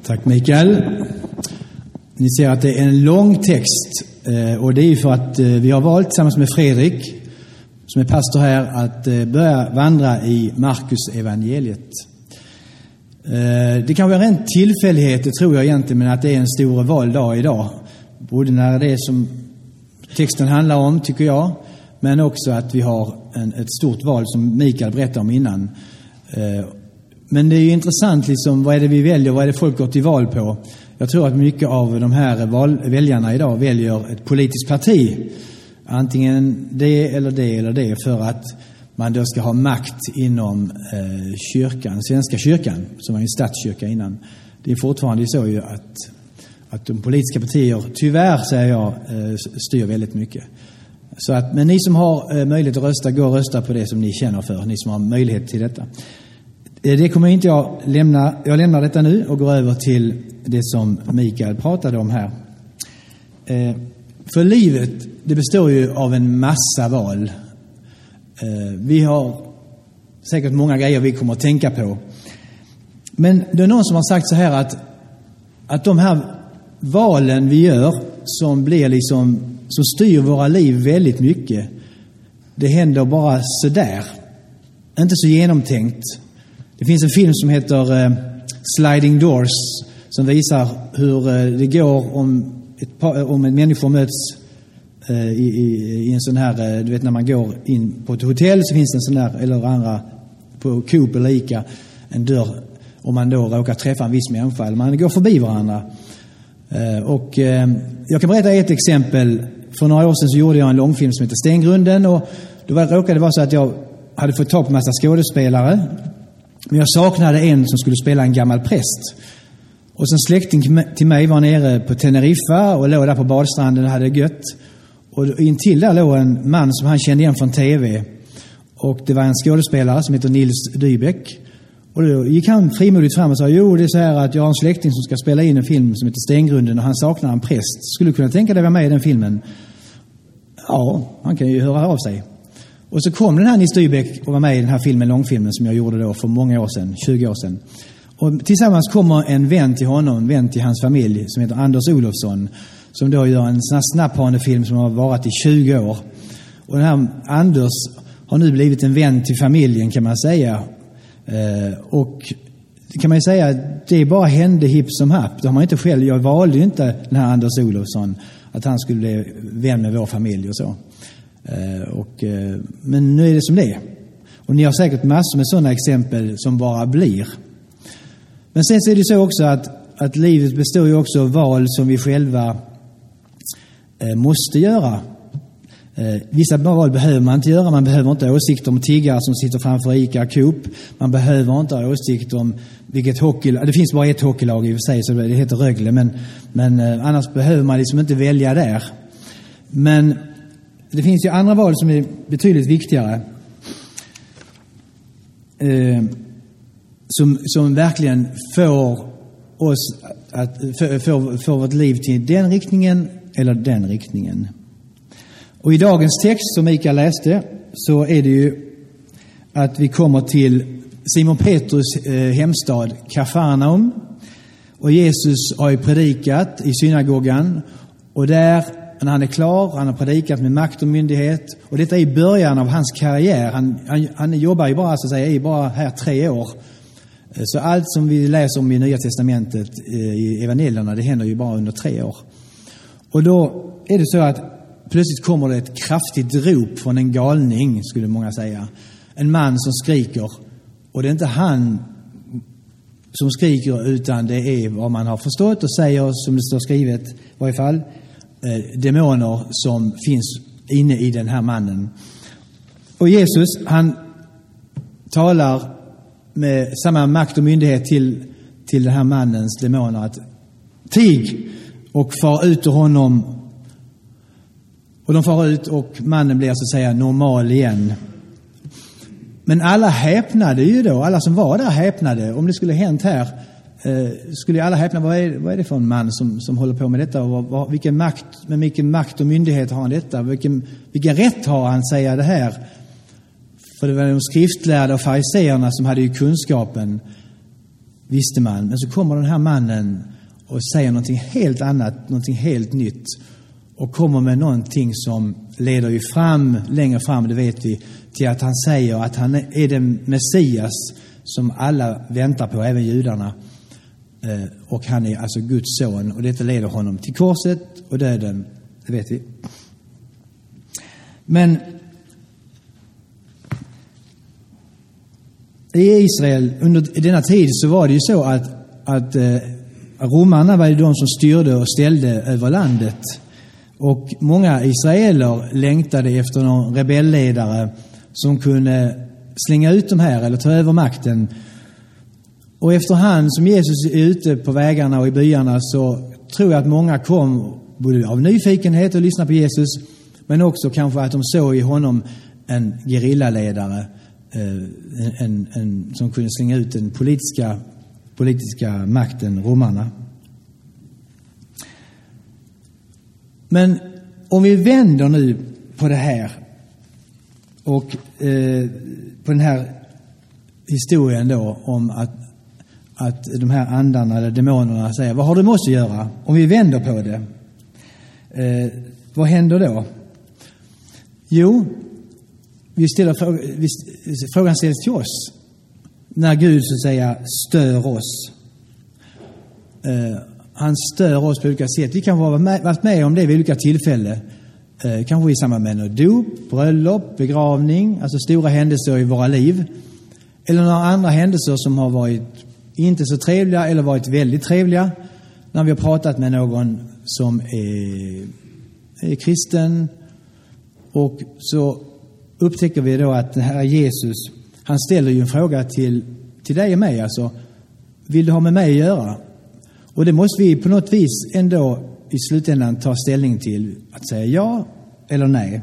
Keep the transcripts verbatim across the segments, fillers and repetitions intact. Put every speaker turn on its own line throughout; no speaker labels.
Tack Mikael. Ni ser att det är en lång text och det är ju för att vi har valt tillsammans med Fredrik som är pastor här att börja vandra i Markus evangeliet. Det kan vara en tillfällighet, det tror jag egentligen, men att det är en stor valdag idag. Både när det är som texten handlar om, tycker jag, men också att vi har en, ett stort val som Mikael berättade om innan. Men det är ju intressant, liksom, vad är det vi väljer, vad är det folk går till val på? Jag tror att mycket av de här val, väljarna idag väljer ett politiskt parti. Antingen det eller det eller det, för att man då ska ha makt inom eh, kyrkan, svenska kyrkan, som var en statskyrka innan. Det är fortfarande så ju att, att de politiska partier, tyvärr säger jag, eh, styr väldigt mycket. Så att, men ni som har eh, möjlighet att rösta, gå och rösta på det som ni känner för, ni som har möjlighet till detta. Eh, det kommer inte jag lämna, jag lämnar detta nu och går över till det som Mikael pratade om här. Eh, för livet, det består ju av en massa val. Eh, vi har säkert många grejer vi kommer att tänka på. Men det är någon som har sagt så här att, att de här valen vi gör som blir liksom, som styr våra liv väldigt mycket, det händer bara så där. Inte så genomtänkt. Det finns en film som heter eh, Sliding Doors som visar hur eh, det går om ett par, om en människa möts eh, i, i, i en sån här, eh, du vet när man går in på ett hotell så finns det en sån här, eller andra på Coop eller Ica, en dörr, om man då råkar träffa en viss människa eller man går förbi varandra. Eh, och eh, jag kan berätta ett exempel. För några år sedan så gjorde jag en långfilm som heter Stengrunden, och då var, råkade det vara så att jag hade fått tag på en massa skådespelare, men jag saknade en som skulle spela en gammal präst. Och sen släkting till mig var nere på Teneriffa och låg där på badstranden och hade det gött. Och intill där låg en man som han kände igen från tv. Och det var en skådespelare som heter Nils Dybeck. Och då gick han frimodigt fram och sa: jo, det är så här att jag har en släkting som ska spela in en film som heter Stengrunden och han saknar en präst. Skulle du kunna tänka dig vara med i den filmen? Ja, han kan ju höra av sig. Och så kom den här Nils Dybeck och var med i den här filmen, långfilmen som jag gjorde då för många år sedan, tjugo år sedan. Och tillsammans kommer en vän till honom, en vän till hans familj som heter Anders Olofsson, som då gör en sån här snapphanefilm som har varit i tjugo år. Och den här Anders har nu blivit en vän till familjen, kan man säga. Eh, och kan man ju säga, det bara hände hipp som happ. Det har man inte själv, jag valde ju inte den här Anders Olofsson att han skulle bli vän med vår familj och så. Eh, och, eh, men nu är det som det är. Och ni har säkert massor med sådana exempel som bara blir. Men sen så är det så också att, att livet består ju också av val som vi själva eh, måste göra. Eh, vissa val behöver man inte göra. Man behöver inte ha åsikter om tiggare som sitter framför Ica Coop. Man behöver inte ha åsikter om vilket hockeylag. Det finns bara ett hockeylag i och för sig, så det heter Rögle. Men, men eh, annars behöver man liksom inte välja där. Men det finns ju andra val som är betydligt viktigare. Eh, Som, som verkligen får oss att få, få vårt liv till den riktningen eller den riktningen. Och i dagens text som Mikael läste så är det ju att vi kommer till Simon Petrus eh, hemstad Kafarnaum, och Jesus har ju predikat i synagogan, och där när han är klar, han har predikat med makt och myndighet, och detta är i början av hans karriär. Han, han, han jobbar ju bara, så att säga, är bara här tre år. Så allt som vi läser om i Nya testamentet i evangelierna, det händer ju bara under tre år. Och då är det så att plötsligt kommer det ett kraftigt rop från en galning, skulle många säga. En man som skriker, och det är inte han som skriker, utan det är vad man har förstått och säger, som det står skrivet i varje fall, eh, demoner som finns inne i den här mannen. Och Jesus, han talar med samma makt och myndighet till, till den här mannens demoner att tig och far ut ur honom. Och de far ut och mannen blir så att säga normal igen. Men alla häpnade ju då, alla som var där häpnade. Om det skulle hänt här eh, skulle alla häpna, vad är, vad är det för en man som, som håller på med detta? Och vad, vad, vilken makt, med vilken makt och myndighet har han detta? Vilken, vilken rätt har han säga det här? För det var de skriftlärda och fariseerna som hade ju kunskapen. visste man. Men så kommer den här mannen och säger någonting helt annat, någonting helt nytt. Och kommer med någonting som leder ju fram, längre fram, det vet vi, till att han säger att han är den Messias som alla väntar på, även judarna. Och han är alltså Guds son. Och detta leder honom till korset och döden, det vet vi. Men i Israel under denna tid så var det ju så att, att eh, romarna var ju de som styrde och ställde över landet. Och många israeler längtade efter någon rebellledare som kunde slänga ut de här eller ta över makten. Och efterhand som Jesus är ute på vägarna och i byarna så tror jag att många kom både av nyfikenhet och lyssna på Jesus, men också kanske att de såg i honom en gerillaledare, en, en, en, som kunde slänga ut den politiska, politiska makten, romarna. Men om vi vänder nu på det här och eh, på den här historien då om att, att de här andarna eller demonerna säger, vad har du med oss att göra? Om vi vänder på det, eh, vad händer då? Jo, vi ställer fråga, vi, frågan ställs till oss när Gud så att säga stör oss. Eh, han stör oss på olika sätt. Vi kan ha varit med om det vid olika tillfällen. Eh, kanske i samband med något dop, bröllop, begravning, alltså stora händelser i våra liv. Eller några andra händelser som har varit inte så trevliga eller varit väldigt trevliga. När vi har pratat med någon som är, är kristen, och så upptäcker vi då att det här Jesus, han ställer ju en fråga till, till dig och mig. Alltså, vill du ha med mig att göra? Och det måste vi på något vis ändå i slutändan ta ställning till. Att säga ja eller nej.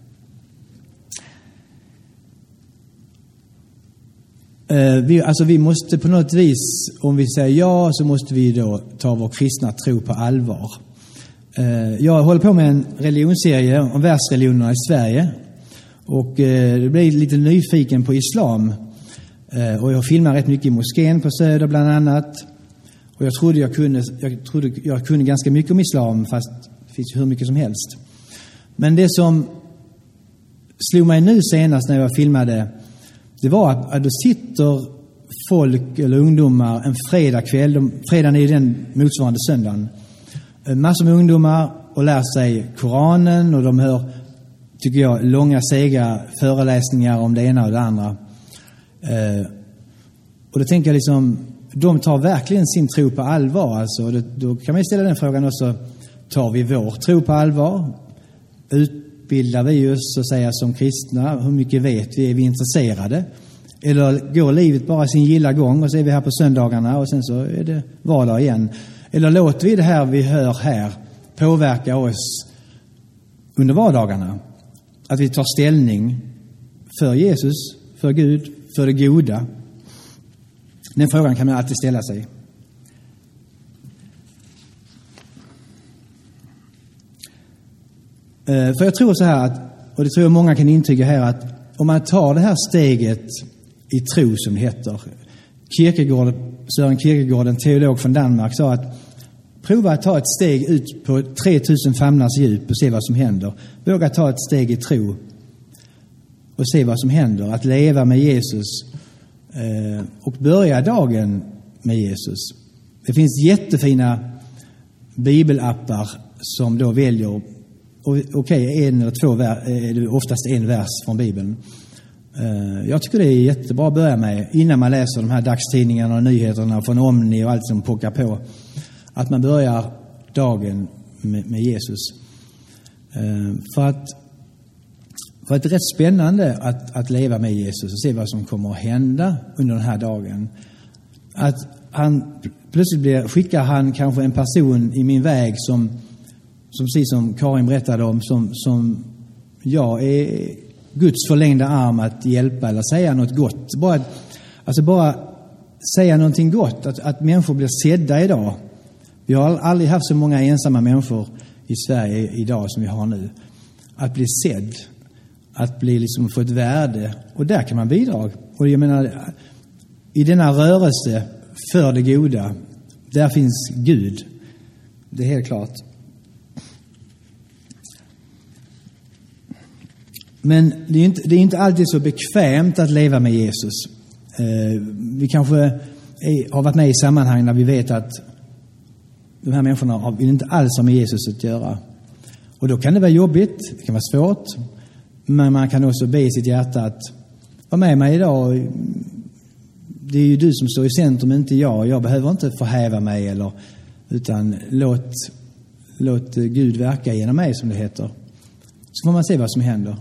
Eh, vi, alltså vi måste på något vis, om vi säger ja, så måste vi då ta vår kristna tro på allvar. Eh, jag håller på med en religionsserie om världsreligionerna i Sverige. Och eh, det blev lite nyfiken på islam. Eh, och jag filmar rätt mycket i moskén på Söder bland annat. Och jag trodde jag kunde, jag trodde jag kunde ganska mycket om islam, fast det finns hur mycket som helst. Men det som slog mig nu senast när jag filmade, det var att, att då sitter folk eller ungdomar en fredagkväll, de, fredagen är ju den motsvarande söndagen, massor med ungdomar och lär sig Koranen, och de hör, tycker jag, långa sega föreläsningar om det ena och det andra. Eh, och då tänker jag liksom, de tar verkligen sin tro på allvar. Alltså. Då, då kan man ställa den frågan också, tar vi vår tro på allvar? Utbildar vi oss så att säga som kristna? Hur mycket vet vi? Är vi intresserade? Eller går livet bara sin gilla gång och så är vi här på söndagarna och sen så är det vardag igen? Eller låter vi det här vi hör här påverka oss under vardagarna? Att vi tar ställning för Jesus, för Gud, för det goda. Den frågan kan man alltid ställa sig. För jag tror så här, att, och det tror jag många kan intyga här, att om man tar det här steget i tro, som det heter. Kierkegaard, Søren Kierkegaard, en teolog från Danmark, sa att prova att ta ett steg ut på tre tusen famnars djup och se vad som händer. Våga ta ett steg i tro och se vad som händer. Att leva med Jesus eh, och börja dagen med Jesus. Det finns jättefina bibelappar som då väljer, okej, okay, en eller två, eh, oftast en vers från Bibeln. Eh, jag tycker det är jättebra att börja med innan man läser de här dagstidningarna och nyheterna från Omni och allt som pockar på. Att man börjar dagen med, med Jesus. Eh, för att för att det är rätt spännande att, att leva med Jesus och se vad som kommer att hända under den här dagen. Att han plötsligt blir, skickar han kanske en person i min väg som, som precis som Karin berättade om, som, som jag är Guds förlängda arm att hjälpa eller säga något gott. Bara, alltså bara säga någonting gott, att, att människor blir sedda idag. Vi har aldrig haft så många ensamma människor i Sverige idag som vi har nu. Att bli sedd, att bli liksom få ett värde, och där kan man bidra. Och jag menar, i denna rörelse för det goda. Där finns Gud. Det är helt klart. Men det är inte, det är inte alltid så bekvämt att leva med Jesus. Eh, vi kanske är, har varit med i sammanhang där vi vet att de här människorna vill inte alls ha med Jesus att göra. Och då kan det vara jobbigt, det kan vara svårt. Men man kan också be i sitt hjärta att var med mig idag. Det är ju du som står i centrum, inte jag. Jag behöver inte förhäva mig, eller, utan låt, låt Gud verka genom mig, som det heter. Så får man se vad som händer.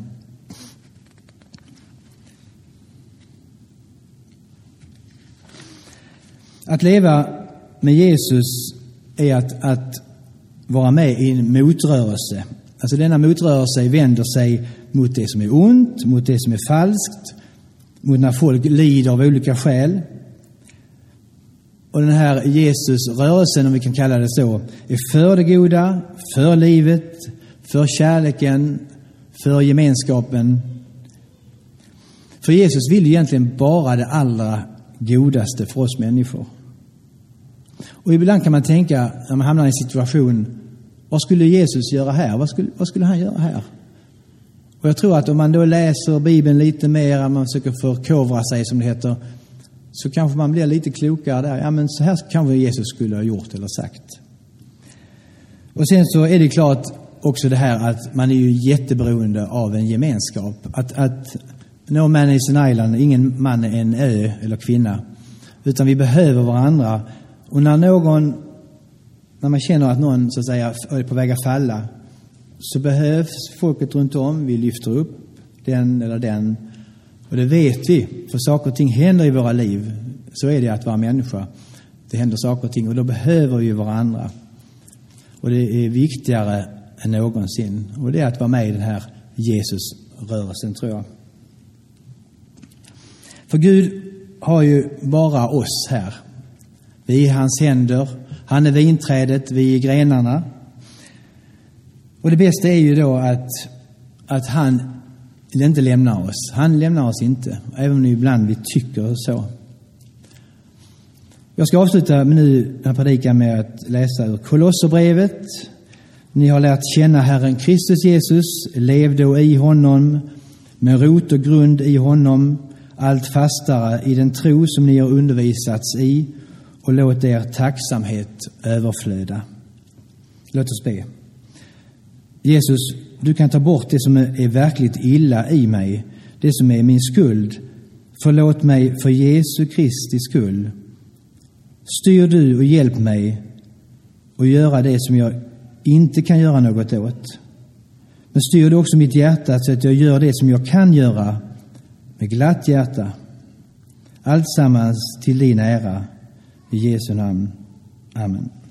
Att leva med Jesus är att, att vara med i en motrörelse. Alltså denna motrörelse vänder sig mot det som är ont, mot det som är falskt, mot när folk lider av olika skäl. Och den här Jesus-rörelsen, om vi kan kalla det så, är för det goda, för livet, för kärleken, för gemenskapen. För Jesus vill egentligen bara det allra godaste för oss människor. Och ibland kan man tänka, när man hamnar i en situation, vad skulle Jesus göra här? Vad skulle, vad skulle han göra här? Och jag tror att om man då läser Bibeln lite mer, man försöker förkovra sig, som det heter, så kanske man blir lite klokare där. Ja, men så här kanske Jesus skulle ha gjort eller sagt. Och sen så är det klart också det här att man är ju jätteberoende av en gemenskap. Att, att no man is an island, ingen man är en ö eller kvinna. Utan vi behöver varandra. Och när någon, när man känner att någon så att säga är på väg att falla, så behövs folket runt om. Vi lyfter upp den eller den. Och det vet vi, för saker och ting händer i våra liv. Så är det att vara människa. Det händer saker och ting, och då behöver vi varandra. Och det är viktigare än någonsin. Och det är att vara med i den här Jesus-rörelsen, tror jag. För Gud har ju bara oss här. Vi är hans händer. Han är vinträdet, vi är grenarna. Och det bästa är ju då att, att han inte lämnar oss. Han lämnar oss inte, även om ibland vi tycker så. Jag ska avsluta nu den här predikan med att läsa ur Kolosserbrevet. Ni har lärt känna Herren Kristus Jesus, lev då i honom, med rot och grund i honom, allt fastare i den tro som ni har undervisats i, och låt er tacksamhet överflöda. Låt oss be. Jesus, du kan ta bort det som är verkligt illa i mig, det som är min skuld. Förlåt mig för Jesu Kristi skull. Styr du och hjälp mig att göra det som jag inte kan göra något åt. Men styr du också mitt hjärta så att jag gör det som jag kan göra med glatt hjärta. Alltsammans till din ära. I Jesu namn. Amen.